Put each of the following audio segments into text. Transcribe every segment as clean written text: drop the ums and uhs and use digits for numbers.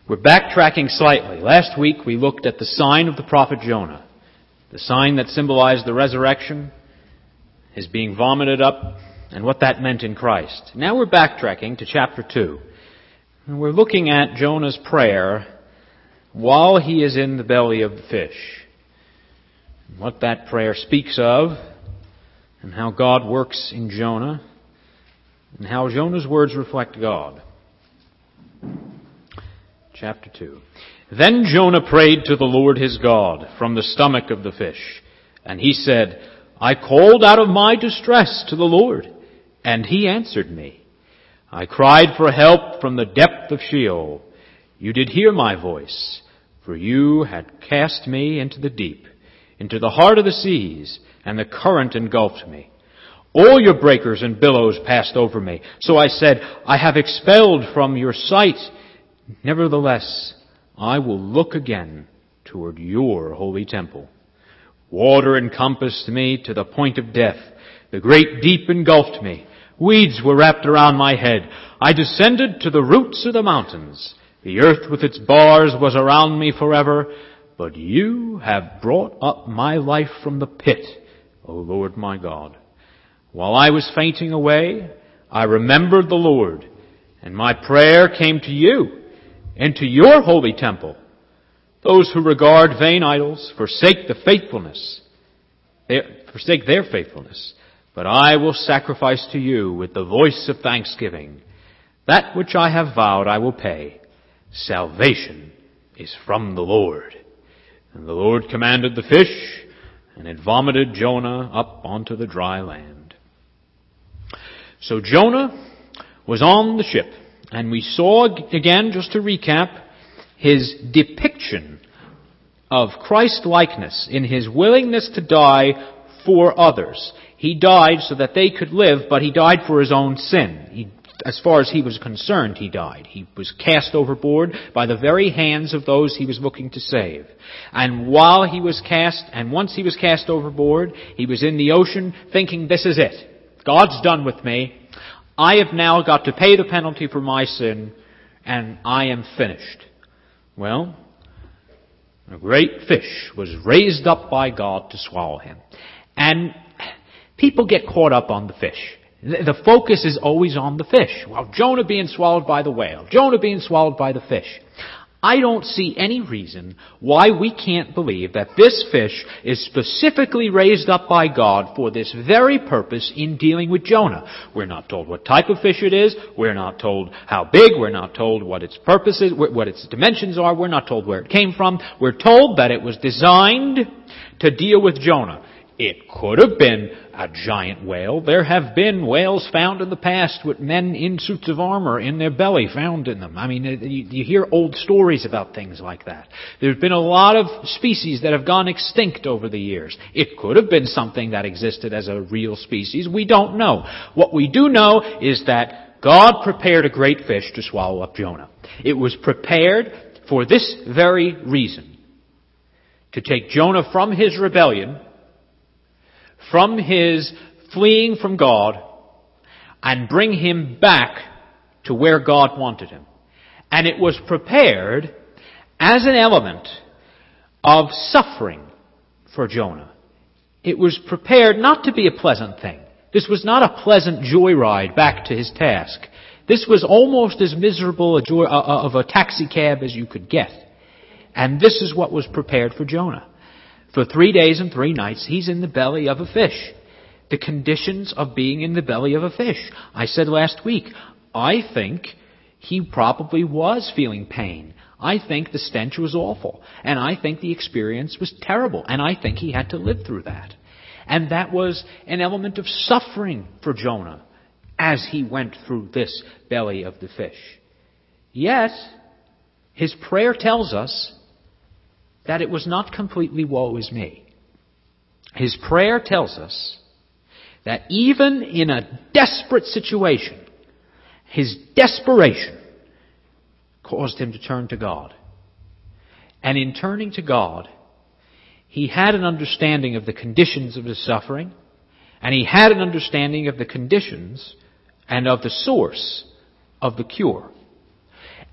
We're backtracking slightly. Last week we looked at the sign of the prophet Jonah, the sign that symbolized the resurrection, his being vomited up, and what that meant in Christ. Now we're backtracking to chapter 2. And we're looking at Jonah's prayer while he is in the belly of the fish. What that prayer speaks of, and how God works in Jonah, and how Jonah's words reflect God. Chapter 2. Then Jonah prayed to the Lord his God from the stomach of the fish. And he said, I called out of my distress to the Lord, and he answered me. I cried for help from the depth of Sheol. You did hear my voice, for you had cast me into the deep, into the heart of the seas, and the current engulfed me. All your breakers and billows passed over me. So I said, I have expelled from your sight. Nevertheless, I will look again toward your holy temple. Water encompassed me to the point of death. The great deep engulfed me. Weeds were wrapped around my head. I descended to the roots of the mountains. The earth with its bars was around me forever. But you have brought up my life from the pit, O Lord my God. While I was fainting away, I remembered the Lord, and my prayer came to you and to your holy temple. Those who regard vain idols forsake their faithfulness. But I will sacrifice to you with the voice of thanksgiving. That which I have vowed I will pay. Salvation is from the Lord. And the Lord commanded the fish, and it vomited Jonah up onto the dry land. So Jonah was on the ship. And we saw, again, just to recap, his depiction of Christ-likeness in his willingness to die for others. He died so that they could live, but he died for his own sin. As far as he was concerned, he died. He was cast overboard by the very hands of those he was looking to save. And while he was cast, and once he was cast overboard, he was in the ocean thinking, this is it. God's done with me. I have now got to pay the penalty for my sin, and I am finished. Well, a great fish was raised up by God to swallow him. And people get caught up on the fish. The focus is always on the fish. Well, Jonah being swallowed by the whale. Jonah being swallowed by the fish. I don't see any reason why we can't believe that this fish is specifically raised up by God for this very purpose in dealing with Jonah. We're not told what type of fish it is. We're not told how big. We're not told what its purpose is, what its dimensions are. We're not told where it came from. We're told that it was designed to deal with Jonah. It could have been a giant whale. There have been whales found in the past with men in suits of armor in their belly found in them. I mean, you hear old stories about things like that. There's been a lot of species that have gone extinct over the years. It could have been something that existed as a real species. We don't know. What we do know is that God prepared a great fish to swallow up Jonah. It was prepared for this very reason. To take Jonah from his rebellion, from his fleeing from God, and bring him back to where God wanted him. And it was prepared as an element of suffering for Jonah. It was prepared not to be a pleasant thing. This was not a pleasant joyride back to his task. This was almost as miserable of a taxi cab as you could get. And this is what was prepared for Jonah. For 3 days and 3 nights, he's in the belly of a fish. The conditions of being in the belly of a fish. I said last week, I think he probably was feeling pain. I think the stench was awful. And I think the experience was terrible. And I think he had to live through that. And that was an element of suffering for Jonah as he went through this belly of the fish. Yet, his prayer tells us that it was not completely woe is me. His prayer tells us that even in a desperate situation, his desperation caused him to turn to God. And in turning to God, he had an understanding of the conditions of his suffering, and he had an understanding of the conditions and of the source of the cure.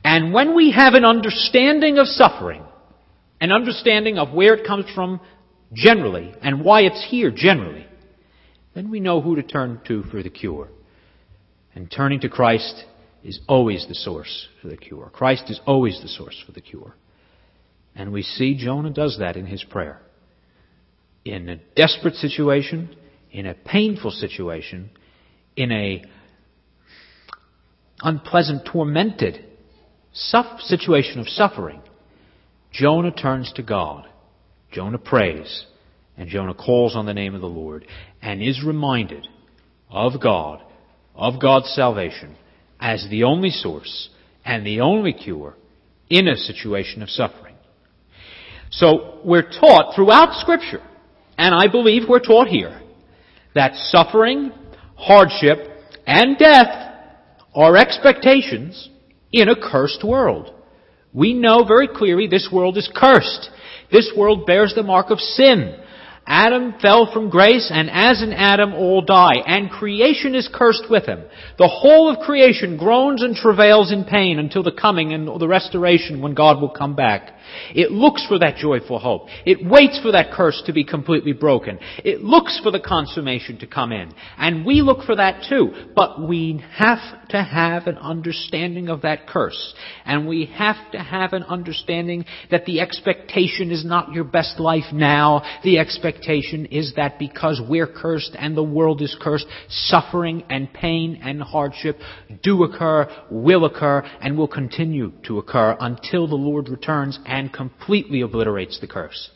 And when we have an understanding of suffering, an understanding of where it comes from generally and why it's here generally, then we know who to turn to for the cure. And turning to Christ is always the source for the cure. Christ is always the source for the cure. And we see Jonah does that in his prayer. In a desperate situation, in a painful situation, in a unpleasant, tormented situation of suffering, Jonah turns to God. Jonah prays, and Jonah calls on the name of the Lord, and is reminded of God, of God's salvation, as the only source and the only cure in a situation of suffering. So we're taught throughout Scripture, and I believe we're taught here, that suffering, hardship, and death are expectations in a cursed world. We know very clearly this world is cursed. This world bears the mark of sin. Adam fell from grace, and as in Adam all die, and creation is cursed with him. The whole of creation groans and travails in pain until the coming and the restoration when God will come back. It looks for that joyful hope. It waits for that curse to be completely broken. It looks for the consummation to come in. And we look for that too. But we have to have an understanding of that curse. And we have to have an understanding that the expectation is not your best life now. The expectation is that because we're cursed and the world is cursed, suffering and pain and hardship do occur, will occur, and will continue to occur until the Lord returns and completely obliterates the curse.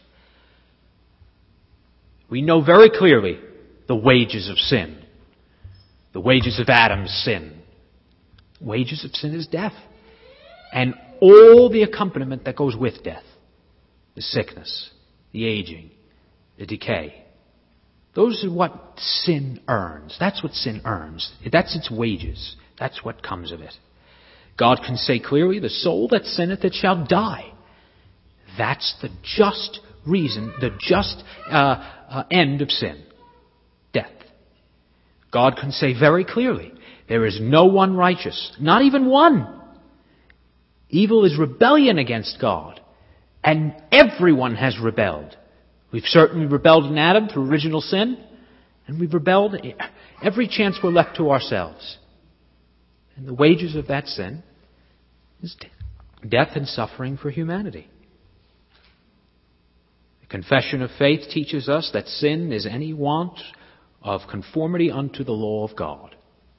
We know very clearly the wages of sin. The wages of Adam's sin. Wages of sin is death. And all the accompaniment that goes with death. The sickness, the aging, the decay. Those are what sin earns. That's what sin earns. That's its wages. That's what comes of it. God can say clearly, the soul that sinneth, it shall die. That's the just reason, the just end of sin. Death. God can say very clearly, there is no one righteous, not even one. Evil is rebellion against God, and everyone has rebelled. We've certainly rebelled in Adam through original sin, and we've rebelled every chance we're left to ourselves. And the wages of that sin is death and suffering for humanity. The confession of faith teaches us that sin is any want of conformity unto the law of God.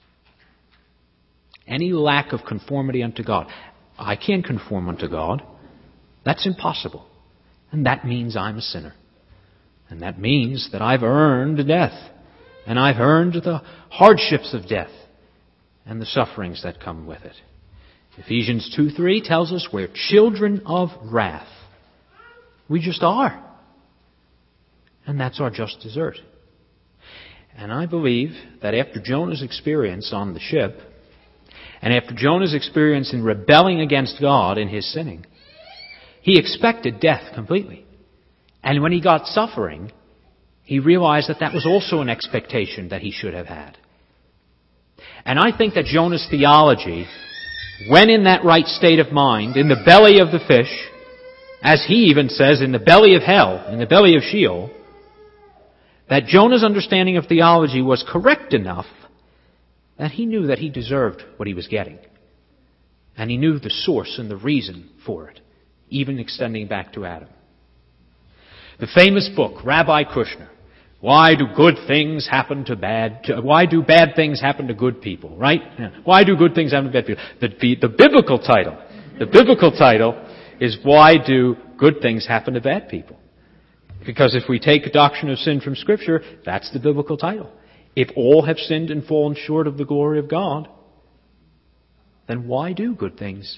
Any lack of conformity unto God. I can't conform unto God. That's impossible. And that means I'm a sinner. And that means that I've earned death. And I've earned the hardships of death and the sufferings that come with it. Ephesians 2:3 tells us we're children of wrath. We just are. And that's our just desert. And I believe that after Jonah's experience on the ship, and after Jonah's experience in rebelling against God in his sinning, he expected death completely. And when he got suffering, he realized that that was also an expectation that he should have had. And I think that Jonah's theology, when in that right state of mind, in the belly of the fish, as he even says, in the belly of hell, in the belly of Sheol, that Jonah's understanding of theology was correct enough that he knew that he deserved what he was getting. And he knew the source and the reason for it, even extending back to Adam. The famous book, Rabbi Kushner, Why Do Good Things Happen to Why Do Bad Things Happen to Good People, right? Why do good things happen to bad people? The biblical title is Why Do Good Things Happen to Bad People? Because if we take a doctrine of sin from Scripture, that's the biblical title. If all have sinned and fallen short of the glory of God, then why do good things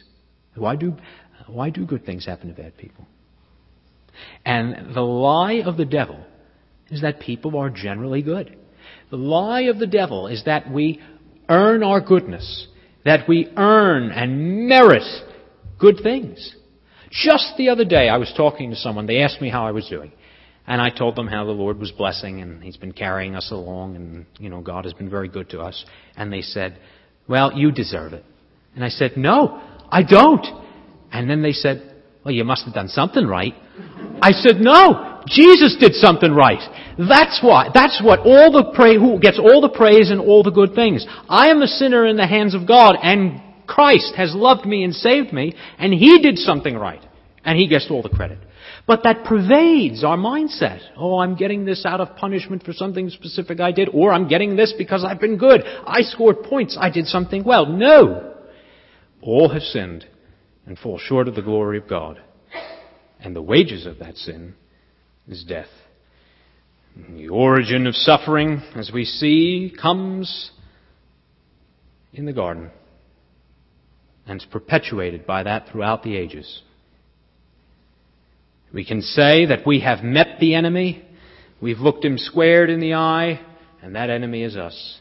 happen to bad people? And the lie of the devil is that people are generally good. The lie of the devil is that we earn our goodness, that we earn and merit good things. Just the other day I was talking to someone, they asked me how I was doing. And I told them how the Lord was blessing and He's been carrying us along and, God has been very good to us. And they said, well, you deserve it. And I said, no, I don't. And then they said, well, you must have done something right. I said, no, Jesus did something right. That's why. That's what who gets all the praise and all the good things. I am a sinner in the hands of God, and Christ has loved me and saved me, and He did something right. And He gets all the credit. But that pervades our mindset. Oh, I'm getting this out of punishment for something specific I did, or I'm getting this because I've been good. I scored points. I did something well. No. All have sinned and fall short of the glory of God. And the wages of that sin is death. And the origin of suffering, as we see, comes in the garden and is perpetuated by that throughout the ages. We can say that we have met the enemy, we've looked him squared in the eye, and that enemy is us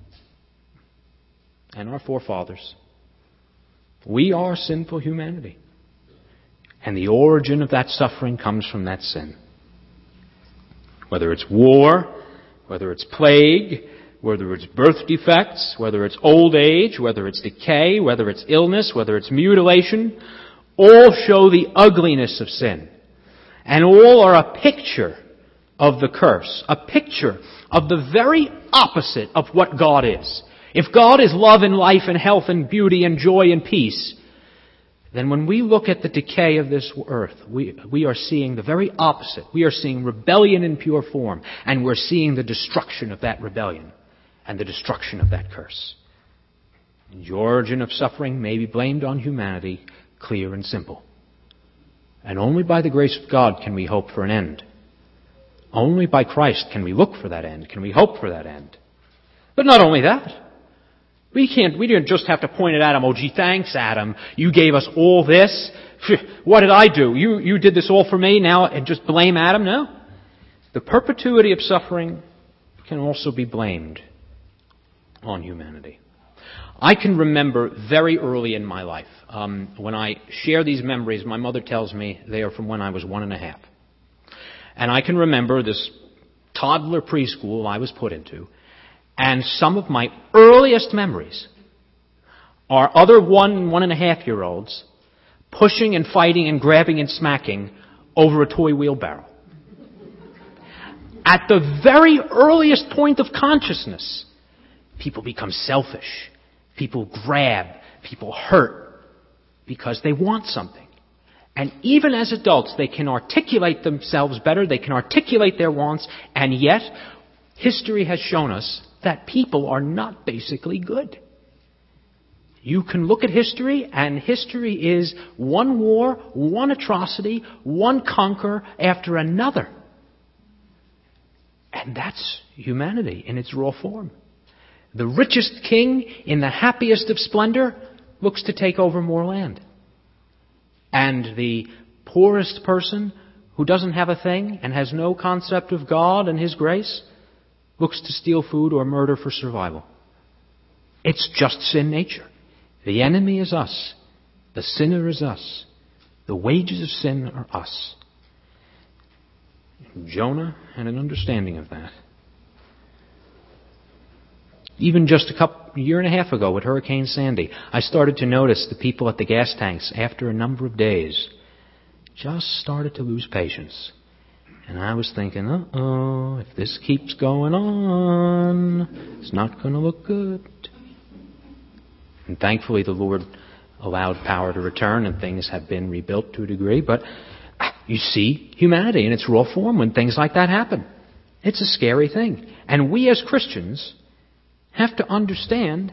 and our forefathers. We are sinful humanity. And the origin of that suffering comes from that sin. Whether it's war, whether it's plague, whether it's birth defects, whether it's old age, whether it's decay, whether it's illness, whether it's mutilation, all show the ugliness of sin. And all are a picture of the curse, a picture of the very opposite of what God is. If God is love and life and health and beauty and joy and peace, then when we look at the decay of this earth, we are seeing the very opposite. We are seeing rebellion in pure form, and we're seeing the destruction of that rebellion and the destruction of that curse. The origin of suffering may be blamed on humanity, clear and simple. And only by the grace of God can we hope for an end. Only by Christ can we look for that end, can we hope for that end. But not only that. We didn't just have to point at Adam, oh gee, thanks Adam, you gave us all this. What did I do? You did this all for me now and just blame Adam? No. The perpetuity of suffering can also be blamed on humanity. I can remember very early in my life, when I share these memories, my mother tells me they are from when I was 1.5. And I can remember this toddler preschool I was put into. And some of my earliest memories are other 1.5-year-olds pushing and fighting and grabbing and smacking over a toy wheelbarrow. At the very earliest point of consciousness, people become selfish. People grab. People hurt because they want something. And even as adults, they can articulate themselves better. They can articulate their wants. And yet, history has shown us that people are not basically good. You can look at history, and history is one war, one atrocity, one conqueror after another. And that's humanity in its raw form. The richest king in the happiest of splendor looks to take over more land. And the poorest person who doesn't have a thing and has no concept of God and His grace looks to steal food or murder for survival. It's just sin nature. The enemy is us. The sinner is us. The wages of sin are us. Jonah had an understanding of that. Even just a year and a half ago with Hurricane Sandy, I started to notice the people at the gas tanks, after a number of days, just started to lose patience. And I was thinking, if this keeps going on, it's not going to look good. And thankfully the Lord allowed power to return and things have been rebuilt to a degree. But you see humanity in its raw form when things like that happen. It's a scary thing. And we as Christians have to understand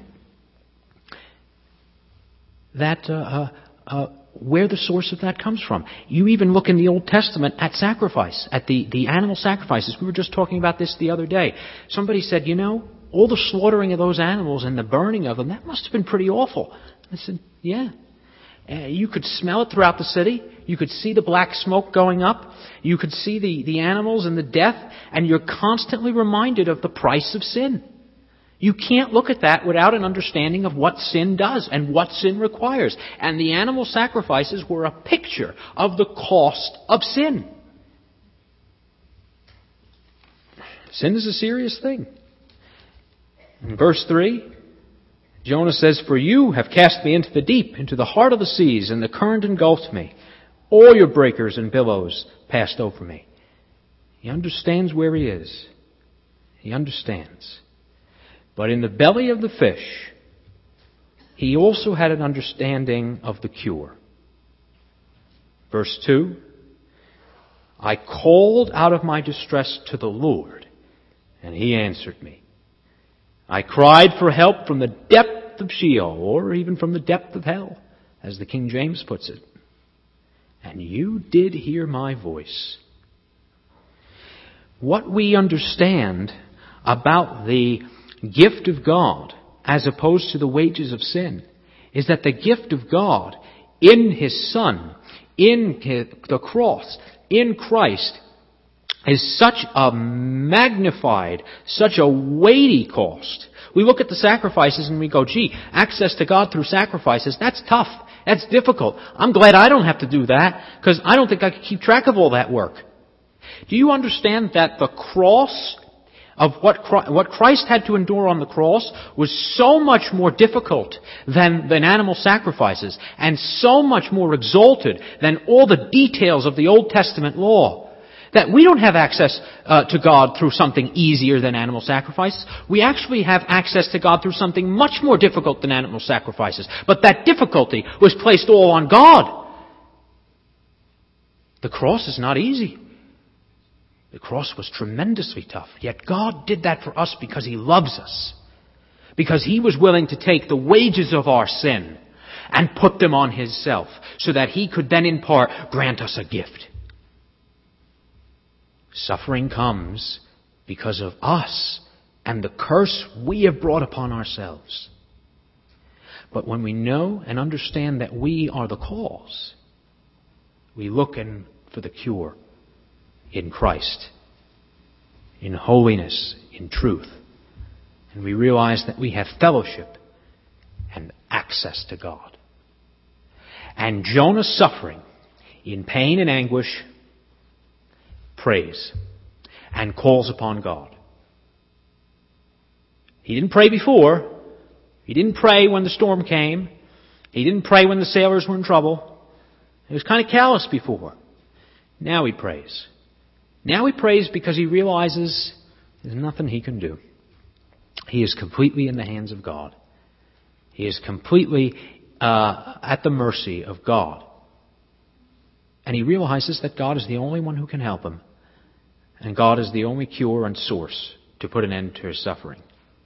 that where the source of that comes from. You even look in the Old Testament at sacrifice, at the animal sacrifices. We were just talking about this the other day. Somebody said, all the slaughtering of those animals and the burning of them, that must have been pretty awful. I said, yeah. You could smell it throughout the city. You could see the black smoke going up. You could see the animals and the death. And you're constantly reminded of the price of sin. You can't look at that without an understanding of what sin does and what sin requires. And the animal sacrifices were a picture of the cost of sin. Sin is a serious thing. In verse 3, Jonah says, "For you have cast me into the deep, into the heart of the seas, and the current engulfed me. All your breakers and billows passed over me." He understands where he is. He understands. But in the belly of the fish, he also had an understanding of the cure. Verse 2, "I called out of my distress to the Lord, and He answered me. I cried for help from the depth of Sheol," or even from the depth of hell, as the King James puts it. "And you did hear my voice." What we understand about the gift of God as opposed to the wages of sin is that the gift of God in His Son, in the cross, in Christ, is such a magnified, such a weighty cost. We look at the sacrifices and we go, gee, access to God through sacrifices, that's tough. That's difficult. I'm glad I don't have to do that, because I don't think I could keep track of all that work. Do you understand that the cross of what Christ had to endure on the cross was so much more difficult than animal sacrifices, and so much more exalted than all the details of the Old Testament law? That we don't have access to God through something easier than animal sacrifices. We actually have access to God through something much more difficult than animal sacrifices. But that difficulty was placed all on God. The cross is not easy. The cross was tremendously tough. Yet God did that for us because He loves us. Because He was willing to take the wages of our sin and put them on Himself, so that He could then in part grant us a gift. Suffering comes because of us and the curse we have brought upon ourselves. But when we know and understand that we are the cause, we look for the cure in Christ, in holiness, in truth. And we realize that we have fellowship and access to God. And Jonah's suffering in pain and anguish prays and calls upon God. He didn't pray before. He didn't pray when the storm came. He didn't pray when the sailors were in trouble. He was kind of callous before. Now he prays. Now he prays because he realizes there's nothing he can do. He is completely in the hands of God. He is completely at the mercy of God. And he realizes that God is the only one who can help him. And God is the only cure and source to put an end to his suffering.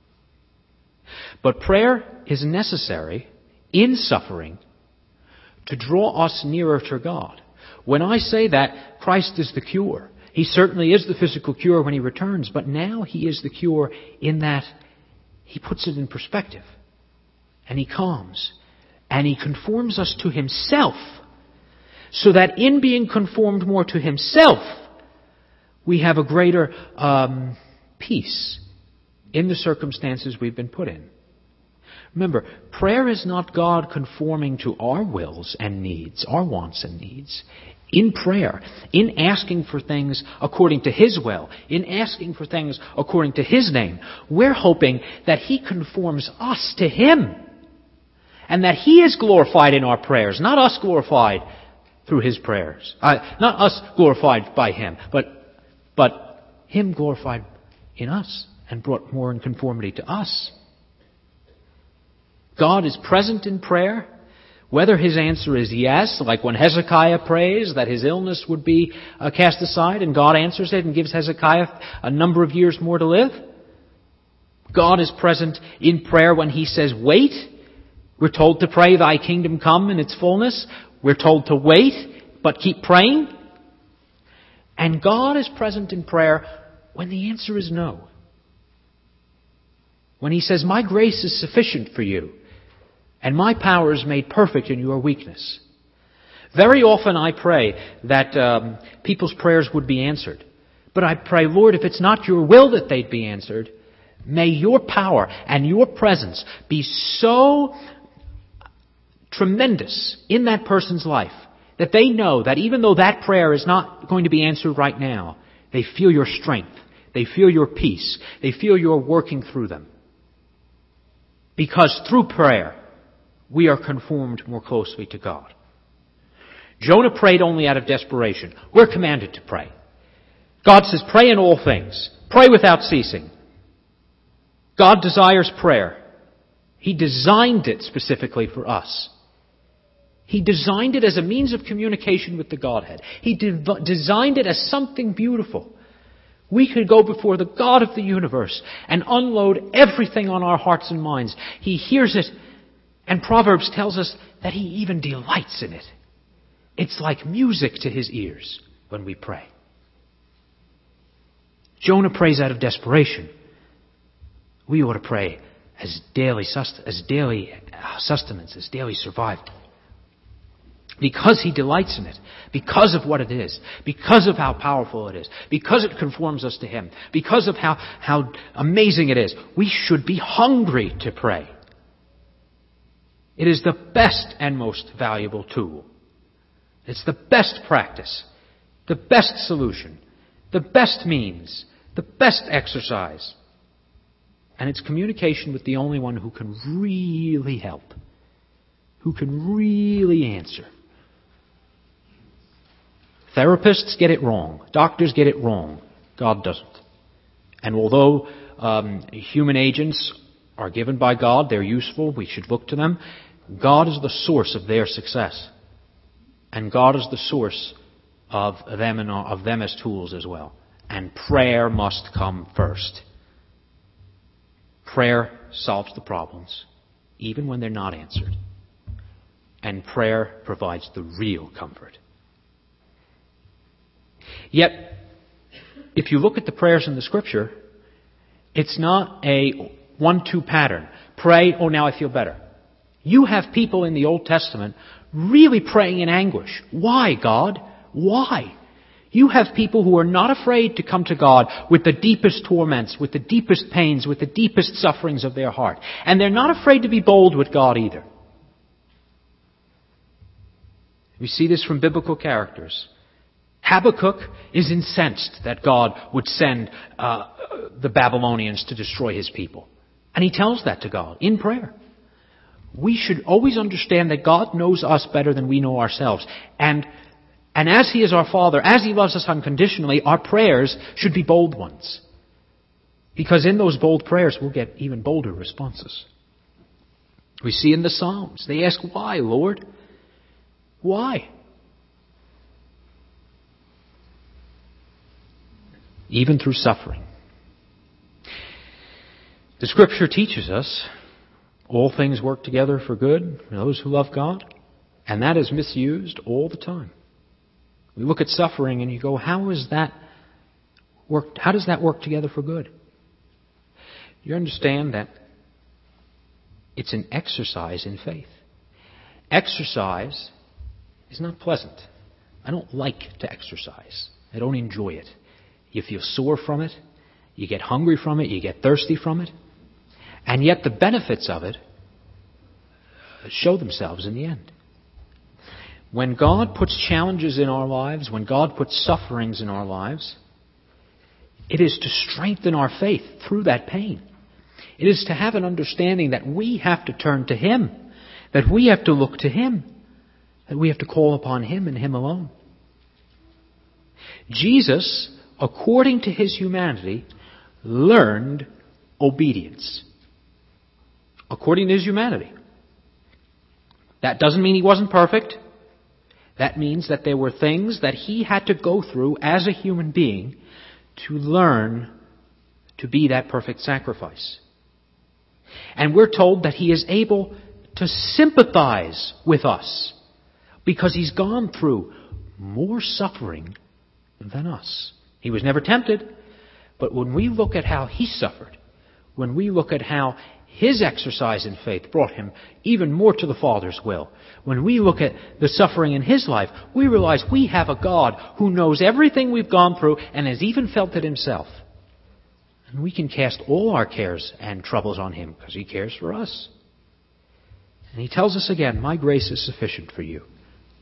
But prayer is necessary in suffering to draw us nearer to God. When I say that, Christ is the cure. He certainly is the physical cure when He returns, but now He is the cure in that He puts it in perspective. And He calms. And He conforms us to Himself, so that in being conformed more to Himself, we have a greater peace in the circumstances we've been put in. Remember, prayer is not God conforming to our wills and needs, our wants and needs. In prayer, in asking for things according to His will, in asking for things according to His name, we're hoping that He conforms us to Him. And that He is glorified in our prayers, not us glorified through His prayers. Not us glorified by Him, but Him glorified in us and brought more in conformity to us. God is present in prayer, whether His answer is yes, like when Hezekiah prays that his illness would be cast aside, and God answers it and gives Hezekiah a number of years more to live. God is present in prayer when He says, wait. We're told to pray, Thy kingdom come in its fullness. We're told to wait, but keep praying. And God is present in prayer when the answer is no. When He says, my grace is sufficient for you, and my power is made perfect in your weakness. Very often I pray that people's prayers would be answered. But I pray, Lord, if it's not your will that they'd be answered, may your power and your presence be so tremendous in that person's life that they know that even though that prayer is not going to be answered right now, they feel your strength. They feel your peace. They feel you're working through them. Because through prayer, we are conformed more closely to God. Jonah prayed only out of desperation. We're commanded to pray. God says, pray in all things. Pray without ceasing. God desires prayer. He designed it specifically for us. He designed it as a means of communication with the Godhead. He designed it as something beautiful. We could go before the God of the universe and unload everything on our hearts and minds. He hears it, and Proverbs tells us that He even delights in it. It's like music to His ears when we pray. Jonah prays out of desperation. We ought to pray as daily sustenance, as daily survival. Because He delights in it, because of what it is, because of how powerful it is, because it conforms us to Him, because of how amazing it is, we should be hungry to pray. It is the best and most valuable tool. It's the best practice, the best solution, the best means, the best exercise. And it's communication with the only one who can really help, who can really answer. Therapists get it wrong. Doctors get it wrong. God doesn't. And although human agents are given by God, they're useful, we should look to them, God is the source of their success. And God is the source of them as tools as well. And prayer must come first. Prayer solves the problems, even when they're not answered. And prayer provides the real comfort. Yet, if you look at the prayers in the Scripture, it's not a 1-2 pattern. Pray, oh, now I feel better. You have people in the Old Testament really praying in anguish. Why, God? Why? You have people who are not afraid to come to God with the deepest torments, with the deepest pains, with the deepest sufferings of their heart. And they're not afraid to be bold with God either. We see this from biblical characters. Habakkuk is incensed that God would send the Babylonians to destroy his people. And he tells that to God in prayer. We should always understand that God knows us better than we know ourselves. And as He is our Father, as He loves us unconditionally, our prayers should be bold ones. Because in those bold prayers, we'll get even bolder responses. We see in the Psalms, they ask, why, Lord? Why? Even through suffering. The Scripture teaches us all things work together for good for those who love God. And that is misused all the time. We look at suffering and you go, how does that work together for good? You understand that it's an exercise in faith. Exercise is not pleasant. I don't like to exercise. I don't enjoy it. You feel sore from it. You get hungry from it. You get thirsty from it. And yet the benefits of it show themselves in the end. When God puts challenges in our lives, when God puts sufferings in our lives, it is to strengthen our faith through that pain. It is to have an understanding that we have to turn to Him, that we have to look to Him, that we have to call upon Him and Him alone. Jesus, according to His humanity, learned obedience. According to His humanity. That doesn't mean He wasn't perfect. That means that there were things that He had to go through as a human being to learn to be that perfect sacrifice. And we're told that He is able to sympathize with us because He's gone through more suffering than us. He was never tempted, but when we look at how He suffered, when we look at how His exercise in faith brought Him even more to the Father's will, when we look at the suffering in His life, we realize we have a God who knows everything we've gone through and has even felt it Himself. And we can cast all our cares and troubles on Him because He cares for us. And He tells us again, my grace is sufficient for you.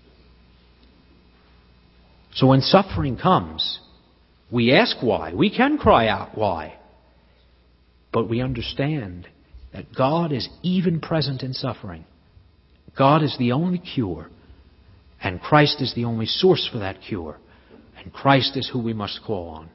So when suffering comes, we ask why. We can cry out why. But we understand that God is even present in suffering. God is the only cure, and Christ is the only source for that cure, and Christ is who we must call on.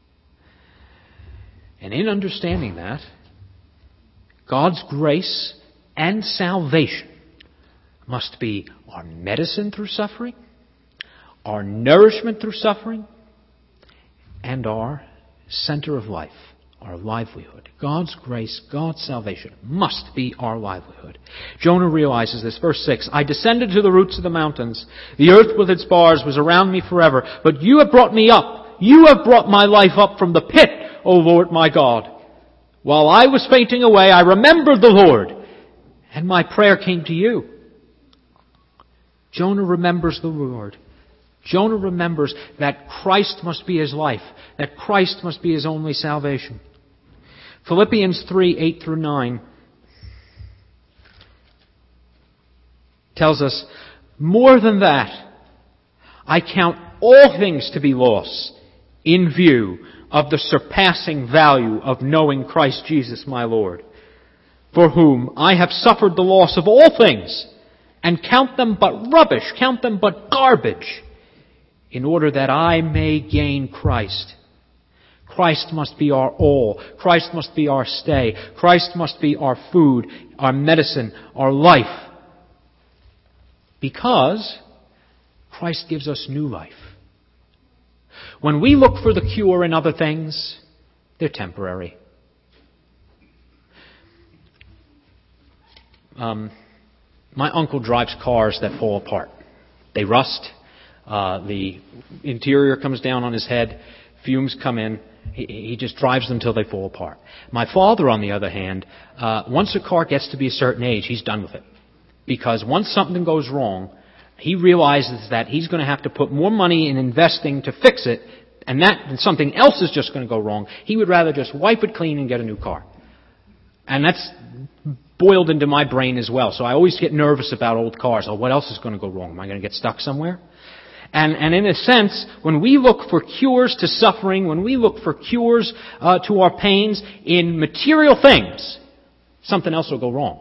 And in understanding that, God's grace and salvation must be our medicine through suffering, our nourishment through suffering, and our center of life, our livelihood. God's grace, God's salvation must be our livelihood. Jonah realizes this. Verse 6, I descended to the roots of the mountains. The earth with its bars was around me forever. But you have brought me up. You have brought my life up from the pit, O Lord my God. While I was fainting away, I remembered the Lord, and my prayer came to you. Jonah remembers the Lord. Jonah remembers that Christ must be his life, that Christ must be his only salvation. Philippians 3:8-9 tells us, more than that, I count all things to be loss in view of the surpassing value of knowing Christ Jesus my Lord, for whom I have suffered the loss of all things, and count them but rubbish, count them but garbage, in order that I may gain Christ. Christ must be our all. Christ must be our stay. Christ must be our food, our medicine, our life. Because Christ gives us new life. When we look for the cure in other things, they're temporary. My uncle drives cars that fall apart. They rust. The interior comes down on his head. Fumes come in. He just drives them till they fall apart. My father, on the other hand, once a car gets to be a certain age, he's done with it. Because once something goes wrong, he realizes that he's going to have to put more money in investing to fix it, and something else is just going to go wrong. He would rather just wipe it clean and get a new car. And that's boiled into my brain as well. So I always get nervous about old cars. Oh, what else is going to go wrong? Am I going to get stuck somewhere? And in a sense, when we look for cures to suffering, when we look for cures to our pains in material things, something else will go wrong.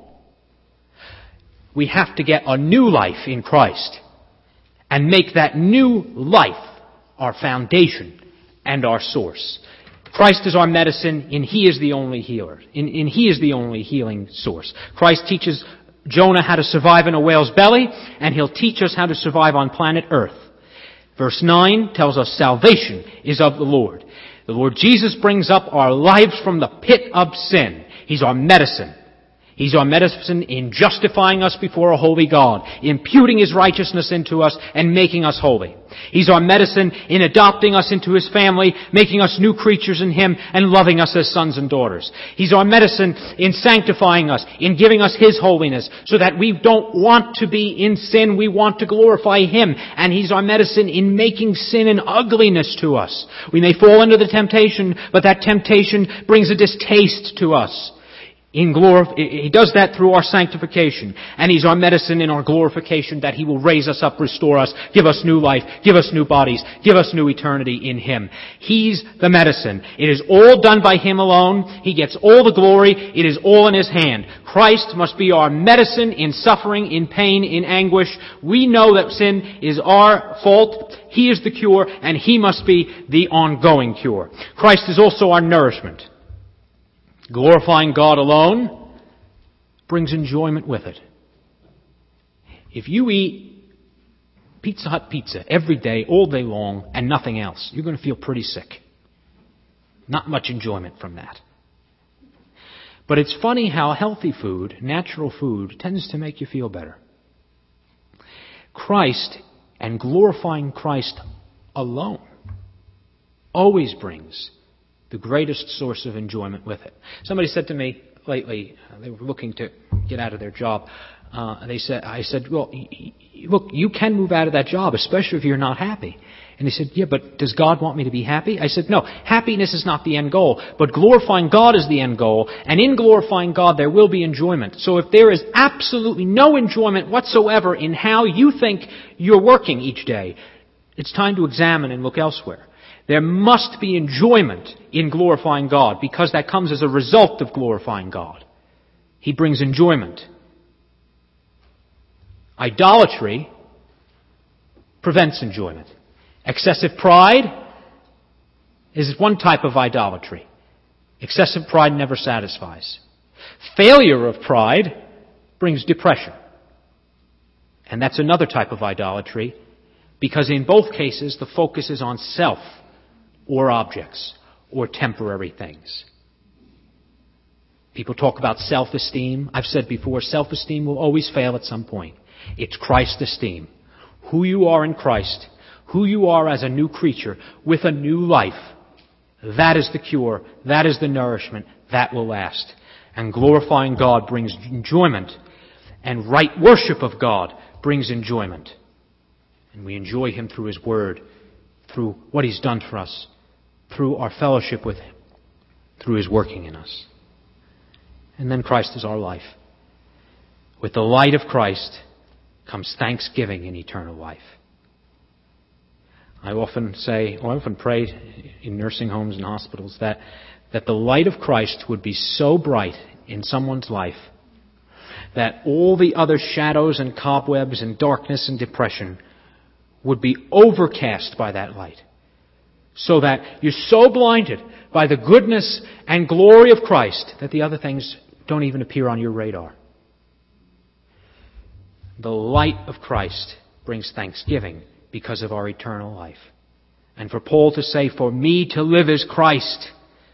We have to get a new life in Christ and make that new life our foundation and our source. Christ is our medicine, and He is the only healer. And He is the only healing source. Christ teaches Jonah how to survive in a whale's belly, and He'll teach us how to survive on planet Earth. Verse 9 tells us salvation is of the Lord. The Lord Jesus brings up our lives from the pit of sin. He's our medicine. He's our medicine in justifying us before a holy God, imputing His righteousness into us and making us holy. He's our medicine in adopting us into His family, making us new creatures in Him, and loving us as sons and daughters. He's our medicine in sanctifying us, in giving us His holiness, so that we don't want to be in sin, we want to glorify Him. And He's our medicine in making sin an ugliness to us. We may fall into the temptation, but that temptation brings a distaste to us. He does that through our sanctification. And He's our medicine in our glorification, that He will raise us up, restore us, give us new life, give us new bodies, give us new eternity in Him. He's the medicine. It is all done by Him alone. He gets all the glory. It is all in His hand. Christ must be our medicine in suffering, in pain, in anguish. We know that sin is our fault. He is the cure, and He must be the ongoing cure. Christ is also our nourishment. Glorifying God alone brings enjoyment with it. If you eat Pizza Hut pizza every day, all day long, and nothing else, you're going to feel pretty sick. Not much enjoyment from that. But it's funny how healthy food, natural food, tends to make you feel better. Christ and glorifying Christ alone always brings the greatest source of enjoyment with it. Somebody said to me lately, they were looking to get out of their job. I said, well, look, you can move out of that job, especially if you're not happy. And he said, yeah, but does God want me to be happy? I said, no, happiness is not the end goal, but glorifying God is the end goal. And in glorifying God, there will be enjoyment. So if there is absolutely no enjoyment whatsoever in how you think you're working each day, it's time to examine and look elsewhere. There must be enjoyment in glorifying God, because that comes as a result of glorifying God. He brings enjoyment. Idolatry prevents enjoyment. Excessive pride is one type of idolatry. Excessive pride never satisfies. Failure of pride brings depression. And that's another type of idolatry, because in both cases the focus is on self or objects or temporary things. People talk about self-esteem. I've said before, self-esteem will always fail at some point. It's Christ-esteem. Who you are in Christ, who you are as a new creature with a new life, that is the cure, that is the nourishment, that will last. And glorifying God brings enjoyment, and right worship of God brings enjoyment. And we enjoy Him through His Word, through what He's done for us, through our fellowship with Him, through His working in us. And then Christ is our life. With the light of Christ comes thanksgiving in eternal life. I often pray in nursing homes and hospitals that the light of Christ would be so bright in someone's life that all the other shadows and cobwebs and darkness and depression would be overcast by that light. So that you're so blinded by the goodness and glory of Christ that the other things don't even appear on your radar. The light of Christ brings thanksgiving because of our eternal life. And for Paul to say, for me to live is Christ,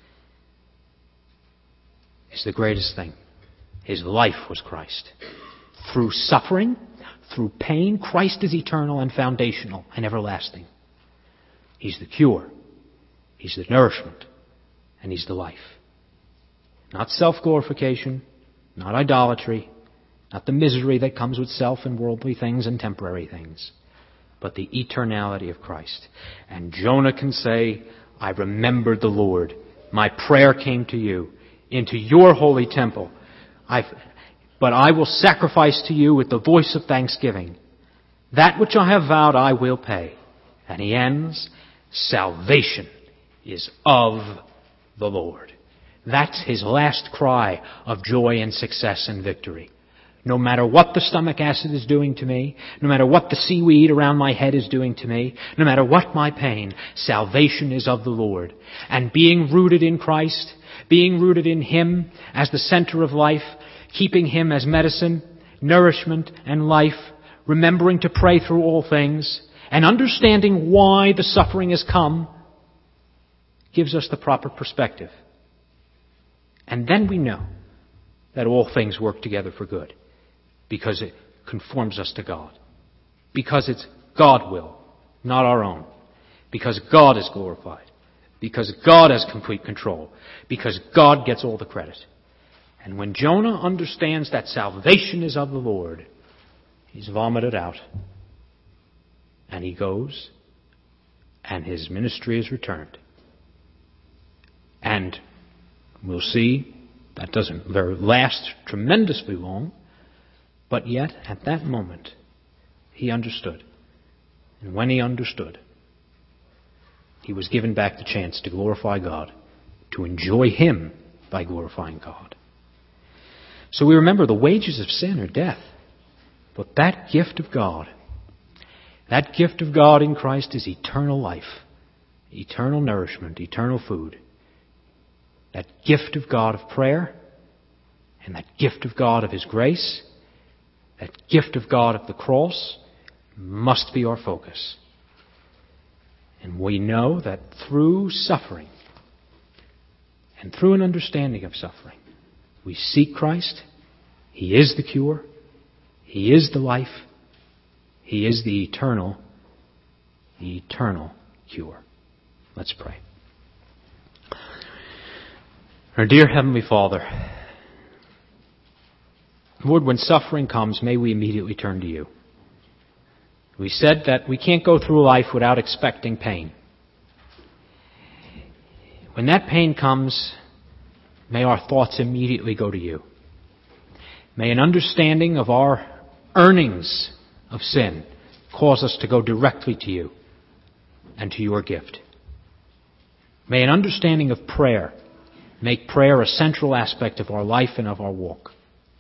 is the greatest thing. His life was Christ. Through suffering, through pain, Christ is eternal and foundational and everlasting. He's the cure. He's the nourishment. And He's the life. Not self-glorification, not idolatry, not the misery that comes with self and worldly things and temporary things, but the eternality of Christ. And Jonah can say, I remembered the Lord. My prayer came to you, into your holy temple. But I will sacrifice to you with the voice of thanksgiving. That which I have vowed I will pay. And he ends, salvation is of the Lord. That's his last cry of joy and success and victory. No matter what the stomach acid is doing to me, no matter what the seaweed around my head is doing to me, no matter what my pain, salvation is of the Lord. And being rooted in Christ, being rooted in Him as the center of life, keeping Him as medicine, nourishment, and life, remembering to pray through all things, and understanding why the suffering has come, gives us the proper perspective. And then we know that all things work together for good, because it conforms us to God. Because it's God's will, not our own. Because God is glorified. Because God has complete control. Because God gets all the credit. And when Jonah understands that salvation is of the Lord, he's vomited out. And he goes, and his ministry is returned. And we'll see that doesn't last tremendously long, but yet at that moment he understood. And when he understood, he was given back the chance to glorify God, to enjoy Him by glorifying God. So we remember the wages of sin are death, but that gift of God in Christ is eternal life, eternal nourishment, eternal food. That gift of God of prayer, and that gift of God of His grace, that gift of God of the cross must be our focus. And we know that through suffering and through an understanding of suffering, we seek Christ. He is the cure. He is the life. He is the eternal cure. Let's pray. Our dear Heavenly Father, Lord, when suffering comes, may we immediately turn to You. We said that we can't go through life without expecting pain. When that pain comes, may our thoughts immediately go to You. May an understanding of our earnings of sin cause us to go directly to You and to Your gift. May an understanding of prayer make prayer a central aspect of our life and of our walk.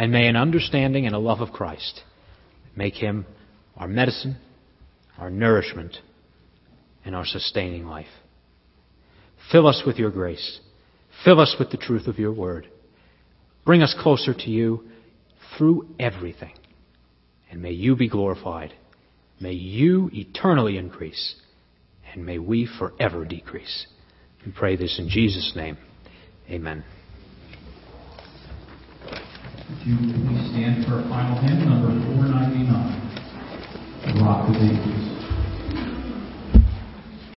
And may an understanding and a love of Christ make him our medicine, our nourishment, and our sustaining life. Fill us with your grace. Fill us with the truth of your word. Bring us closer to you through everything. And may you be glorified. May you eternally increase. And may we forever decrease. We pray this in Jesus' name. Amen. Would you please stand for a final hymn, number 499, The Rock of Ages.